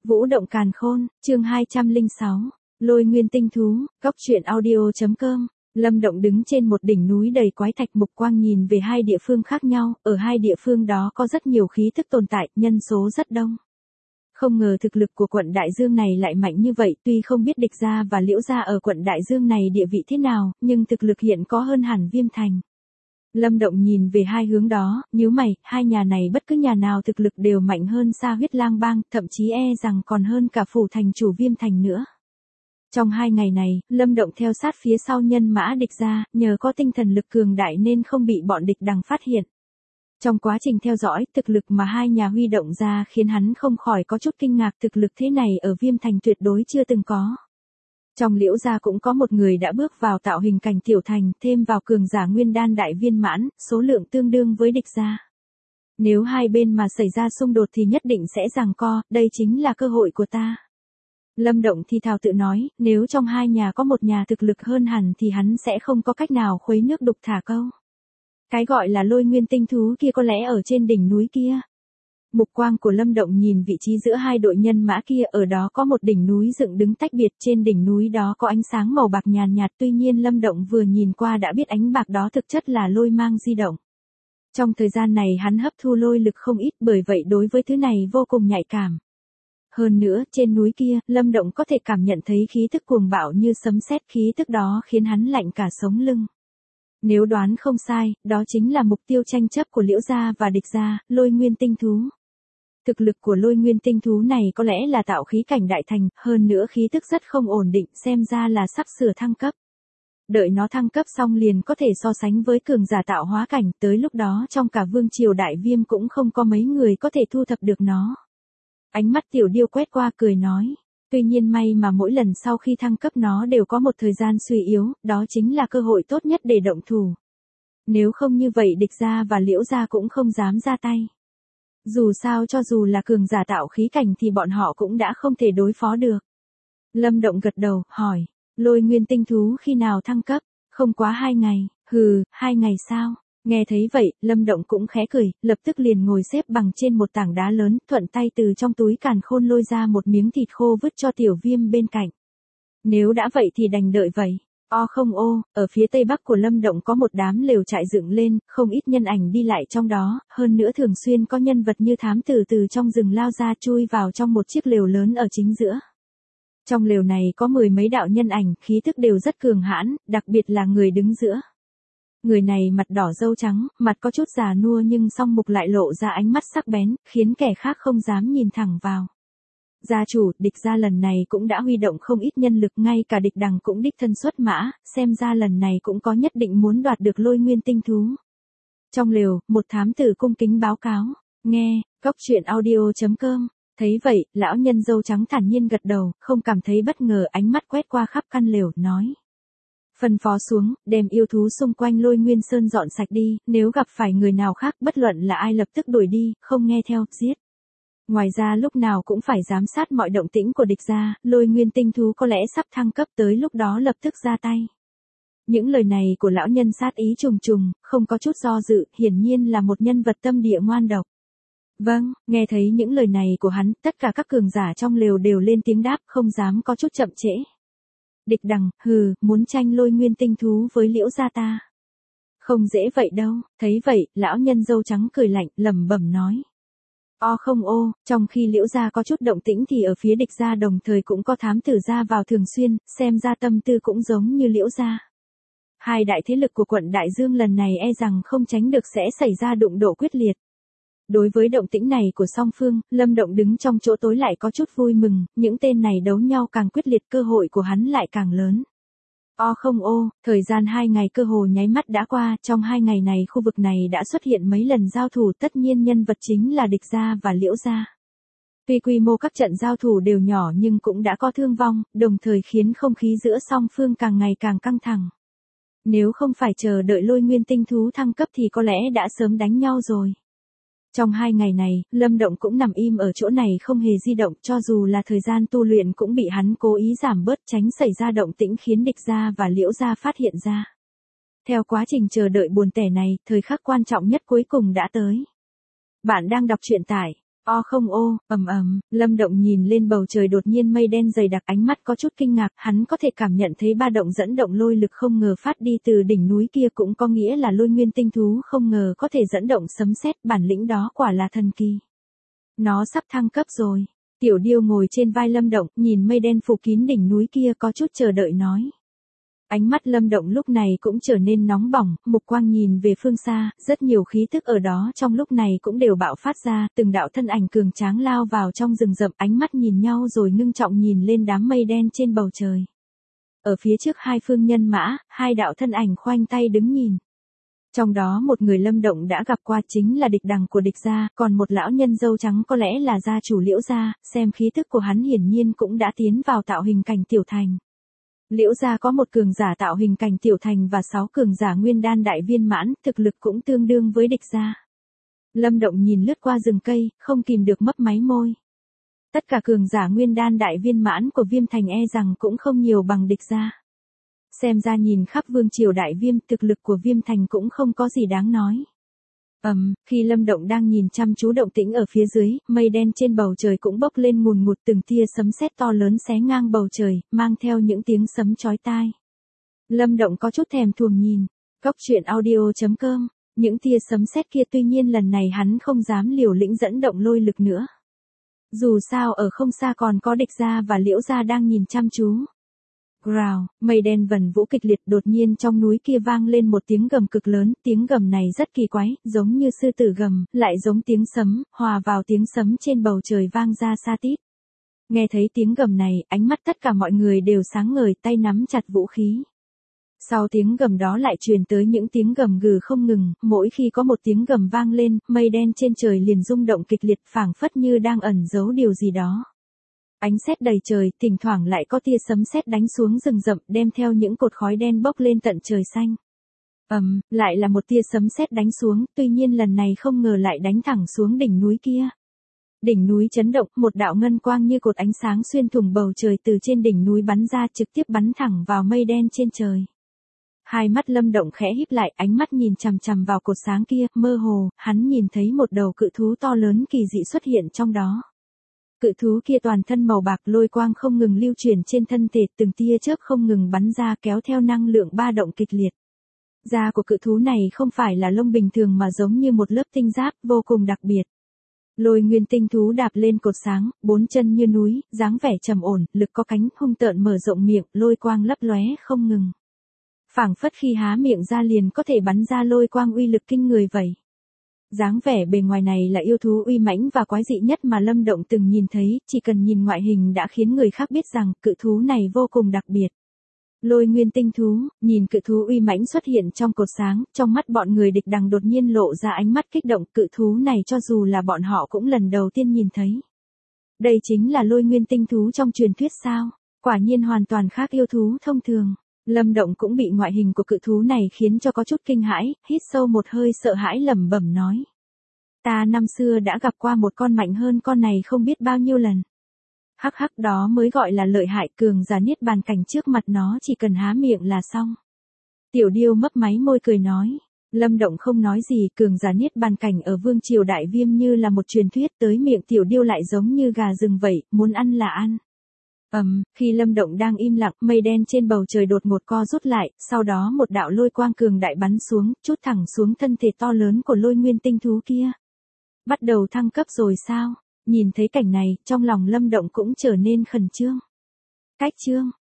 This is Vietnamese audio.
Vũ động càn khôn, chương 206, Lôi nguyên tinh thú, góc truyện audio.com. Lâm Động đứng trên một đỉnh núi đầy quái thạch, mục quang nhìn về hai địa phương khác nhau, ở hai địa phương đó có rất nhiều khí thức tồn tại, nhân số rất đông. Không ngờ thực lực của quận Đại Dương này lại mạnh như vậy, tuy không biết Địch gia và Liễu gia ở quận Đại Dương này địa vị thế nào, nhưng thực lực hiện có hơn hẳn Viêm Thành. Lâm Động nhìn về hai hướng đó, nhíu mày, hai nhà này bất cứ nhà nào thực lực đều mạnh hơn xa Huyết Lang Bang, thậm chí rằng còn hơn cả phủ thành chủ Viêm Thành nữa. Trong hai ngày này, Lâm Động theo sát phía sau nhân mã Địch gia, nhờ có tinh thần lực cường đại nên không bị bọn địch đằng phát hiện. Trong quá trình theo dõi, thực lực mà hai nhà huy động ra khiến hắn không khỏi có chút kinh ngạc, thực lực thế này ở Viêm Thành tuyệt đối chưa từng có. Trong Liễu gia cũng có một người đã bước vào tạo hình cảnh tiểu thành, thêm vào cường giả nguyên đan đại viên mãn, số lượng tương đương với Địch gia. Nếu hai bên mà xảy ra xung đột thì nhất định sẽ giằng co, đây chính là cơ hội của ta. Lâm Động thì thào tự nói, nếu trong hai nhà có một nhà thực lực hơn hẳn thì hắn sẽ không có cách nào khuấy nước đục thả câu. Cái gọi là lôi nguyên tinh thú kia có lẽ ở trên đỉnh núi kia. Mục quang của Lâm Động nhìn vị trí giữa hai đội nhân mã kia, ở đó có một đỉnh núi dựng đứng tách biệt, trên đỉnh núi đó có ánh sáng màu bạc nhàn nhạt, tuy nhiên Lâm Động vừa nhìn qua đã biết ánh bạc đó thực chất là lôi mang di động. Trong thời gian này hắn hấp thu lôi lực không ít, bởi vậy đối với thứ này vô cùng nhạy cảm. Hơn nữa, trên núi kia, Lâm Động có thể cảm nhận thấy khí tức cuồng bạo như sấm sét, khí tức đó khiến hắn lạnh cả sống lưng. Nếu đoán không sai, đó chính là mục tiêu tranh chấp của Liễu gia và Địch gia, lôi nguyên tinh thú. Thực lực của lôi nguyên tinh thú này có lẽ là tạo khí cảnh đại thành, hơn nữa khí tức rất không ổn định, xem ra là sắp sửa thăng cấp. Đợi nó thăng cấp xong liền có thể so sánh với cường giả tạo hóa cảnh, tới lúc đó trong cả vương triều Đại Viêm cũng không có mấy người có thể thu thập được nó. Ánh mắt Tiểu Điêu quét qua cười nói, tuy nhiên may mà mỗi lần sau khi thăng cấp nó đều có một thời gian suy yếu, đó chính là cơ hội tốt nhất để động thủ. Nếu không như vậy Địch gia và Liễu gia cũng không dám ra tay. Dù sao cho dù là cường giả tạo khí cảnh thì bọn họ cũng đã không thể đối phó được. Lâm Động gật đầu, hỏi, lôi nguyên tinh thú khi nào thăng cấp? Không quá 2 ngày, 2 ngày sao? Nghe thấy vậy, Lâm Động cũng khẽ cười, lập tức liền ngồi xếp bằng trên một tảng đá lớn, thuận tay từ trong túi càn khôn lôi ra một miếng thịt khô vứt cho Tiểu Viêm bên cạnh. Nếu đã vậy thì đành đợi vậy. Ở phía tây bắc của Lâm Động có một đám lều trại dựng lên, không ít nhân ảnh đi lại trong đó, hơn nữa thường xuyên có nhân vật như thám tử từ trong rừng lao ra chui vào trong một chiếc lều lớn ở chính giữa. Trong lều này có 10 mấy đạo nhân ảnh, khí tức đều rất cường hãn, đặc biệt là người đứng giữa. Người này mặt đỏ râu trắng, mặt có chút già nua nhưng song mục lại lộ ra ánh mắt sắc bén, khiến kẻ khác không dám nhìn thẳng vào. Gia chủ, Địch gia lần này cũng đã huy động không ít nhân lực, ngay cả Địch đằng cũng đích thân xuất mã, xem ra lần này cũng có nhất định muốn đoạt được lôi nguyên tinh thú. Trong lều, một thám tử cung kính báo cáo, nghe, góc truyện audio.com. Thấy vậy, lão nhân râu trắng thản nhiên gật đầu, không cảm thấy bất ngờ, ánh mắt quét qua khắp căn lều, nói. Phân phó xuống, đem yêu thú xung quanh lôi nguyên sơn dọn sạch đi, nếu gặp phải người nào khác bất luận là ai lập tức đuổi đi, không nghe theo, giết. Ngoài ra lúc nào cũng phải giám sát mọi động tĩnh của Địch gia, lôi nguyên tinh thú có lẽ sắp thăng cấp, tới lúc đó lập tức ra tay. Những lời này của lão nhân sát ý trùng trùng, không có chút do dự, hiển nhiên là một nhân vật tâm địa ngoan độc. Vâng, nghe thấy những lời này của hắn, tất cả các cường giả trong lều đều lên tiếng đáp, không dám có chút chậm trễ. Địch đằng, muốn tranh lôi nguyên tinh thú với Liễu gia ta. Không dễ vậy đâu, thấy vậy, lão nhân râu trắng cười lạnh, lẩm bẩm nói. Trong khi Liễu gia có chút động tĩnh thì ở phía Địch gia đồng thời cũng có thám tử ra vào thường xuyên, xem ra tâm tư cũng giống như Liễu gia. Hai đại thế lực của quận Đại Dương lần này rằng không tránh được sẽ xảy ra đụng độ quyết liệt. Đối với động tĩnh này của song phương, Lâm Động đứng trong chỗ tối lại có chút vui mừng, những tên này đấu nhau càng quyết liệt cơ hội của hắn lại càng lớn. Thời gian 2 ngày cơ hồ nháy mắt đã qua, trong 2 ngày này khu vực này đã xuất hiện mấy lần giao thủ, tất nhiên nhân vật chính là Địch gia và Liễu gia. Tuy quy mô các trận giao thủ đều nhỏ nhưng cũng đã có thương vong, đồng thời khiến không khí giữa song phương càng ngày càng căng thẳng. Nếu không phải chờ đợi lôi nguyên tinh thú thăng cấp thì có lẽ đã sớm đánh nhau rồi. Trong 2 ngày này, Lâm Động cũng nằm im ở chỗ này không hề di động, cho dù là thời gian tu luyện cũng bị hắn cố ý giảm bớt, tránh xảy ra động tĩnh khiến Địch gia và Liễu gia phát hiện ra. Theo quá trình chờ đợi buồn tẻ này, thời khắc quan trọng nhất cuối cùng đã tới. Bạn đang đọc truyện tại O không ô, Lâm Động nhìn lên bầu trời đột nhiên mây đen dày đặc, ánh mắt có chút kinh ngạc, hắn có thể cảm nhận thấy ba động dẫn động lôi lực không ngờ phát đi từ đỉnh núi kia, cũng có nghĩa là lôi nguyên tinh thú không ngờ có thể dẫn động sấm sét, bản lĩnh đó quả là thần kỳ. Nó sắp thăng cấp rồi. Tiểu Điêu ngồi trên vai Lâm Động, nhìn mây đen phủ kín đỉnh núi kia có chút chờ đợi nói. Ánh mắt Lâm Động lúc này cũng trở nên nóng bỏng, mục quang nhìn về phương xa, rất nhiều khí tức ở đó trong lúc này cũng đều bạo phát ra, từng đạo thân ảnh cường tráng lao vào trong rừng rậm, ánh mắt nhìn nhau rồi ngưng trọng nhìn lên đám mây đen trên bầu trời. Ở phía trước hai phương nhân mã, hai đạo thân ảnh khoanh tay đứng nhìn. Trong đó một người Lâm Động đã gặp qua chính là địch đằng của địch gia, còn một lão nhân râu trắng có lẽ là gia chủ Liễu gia, xem khí tức của hắn hiển nhiên cũng đã tiến vào tạo hình cảnh tiểu thành. Liễu gia có một cường giả tạo hình cảnh tiểu thành và 6 cường giả nguyên đan đại viên mãn, thực lực cũng tương đương với địch gia. Lâm Động nhìn lướt qua rừng cây, không kìm được mấp máy môi. Tất cả cường giả nguyên đan đại viên mãn của Viêm Thành e rằng cũng không nhiều bằng địch gia. Xem ra nhìn khắp vương triều đại viêm, thực lực của Viêm Thành cũng không có gì đáng nói. Khi Lâm Động đang nhìn chăm chú động tĩnh ở phía dưới, mây đen trên bầu trời cũng bốc lên ngùn ngụt, từng tia sấm sét to lớn xé ngang bầu trời, mang theo những tiếng sấm chói tai. Lâm Động có chút thèm thuồng nhìn. Cốc.audio.com. Những tia sấm sét kia, tuy nhiên lần này hắn không dám liều lĩnh dẫn động lôi lực nữa. Dù sao ở không xa còn có địch gia và Liễu gia đang nhìn chăm chú. Growl, mây đen vần vũ kịch liệt, đột nhiên trong núi kia vang lên một tiếng gầm cực lớn, tiếng gầm này rất kỳ quái, giống như sư tử gầm, lại giống tiếng sấm, hòa vào tiếng sấm trên bầu trời vang ra xa tít. Nghe thấy tiếng gầm này, ánh mắt tất cả mọi người đều sáng ngời, tay nắm chặt vũ khí. Sau tiếng gầm đó lại truyền tới những tiếng gầm gừ không ngừng, mỗi khi có một tiếng gầm vang lên, mây đen trên trời liền rung động kịch liệt, phảng phất như đang ẩn giấu điều gì đó. Ánh sét đầy trời, thỉnh thoảng lại có tia sấm sét đánh xuống rừng rậm, đem theo những cột khói đen bốc lên tận trời xanh. Lại là một tia sấm sét đánh xuống, tuy nhiên lần này không ngờ lại đánh thẳng xuống đỉnh núi kia. Đỉnh núi chấn động, một đạo ngân quang như cột ánh sáng xuyên thủng bầu trời từ trên đỉnh núi bắn ra, trực tiếp bắn thẳng vào mây đen trên trời. Hai mắt Lâm Động khẽ híp lại, ánh mắt nhìn chằm chằm vào cột sáng kia, mơ hồ, hắn nhìn thấy một đầu cự thú to lớn kỳ dị xuất hiện trong đó. Cự thú kia toàn thân màu bạc, lôi quang không ngừng lưu chuyển trên thân thể, từng tia chớp không ngừng bắn ra kéo theo năng lượng ba động kịch liệt. Da của cự thú này không phải là lông bình thường mà giống như một lớp tinh giáp, vô cùng đặc biệt. Lôi nguyên tinh thú đạp lên cột sáng, 4 chân như núi, dáng vẻ trầm ổn, lực có cánh, hung tợn mở rộng miệng, lôi quang lấp lóe không ngừng. Phảng phất khi há miệng ra liền có thể bắn ra lôi quang uy lực kinh người vậy. Dáng vẻ bề ngoài này là yêu thú uy mãnh và quái dị nhất mà Lâm Động từng nhìn thấy, chỉ cần nhìn ngoại hình đã khiến người khác biết rằng cự thú này vô cùng đặc biệt. Lôi nguyên tinh thú, nhìn cự thú uy mãnh xuất hiện trong cột sáng, trong mắt bọn người địch đằng đột nhiên lộ ra ánh mắt kích động, cự thú này cho dù là bọn họ cũng lần đầu tiên nhìn thấy. Đây chính là lôi nguyên tinh thú trong truyền thuyết sao? Quả nhiên hoàn toàn khác yêu thú thông thường. Lâm Động cũng bị ngoại hình của cự thú này khiến cho có chút kinh hãi, hít sâu một hơi sợ hãi lẩm bẩm nói. Ta năm xưa đã gặp qua một con mạnh hơn con này không biết bao nhiêu lần. Hắc hắc, đó mới gọi là lợi hại, cường giả niết bàn cảnh trước mặt nó chỉ cần há miệng là xong. Tiểu Điêu mấp máy môi cười nói. Lâm Động không nói gì, cường giả niết bàn cảnh ở vương triều đại viêm như là một truyền thuyết, tới miệng Tiểu Điêu lại giống như gà rừng vậy, muốn ăn là ăn. Khi Lâm Động đang im lặng, mây đen trên bầu trời đột ngột co rút lại, sau đó một đạo lôi quang cường đại bắn xuống, chút thẳng xuống thân thể to lớn của lôi nguyên tinh thú kia. Bắt đầu thăng cấp rồi sao? Nhìn thấy cảnh này, trong lòng Lâm Động cũng trở nên khẩn trương. Cách chương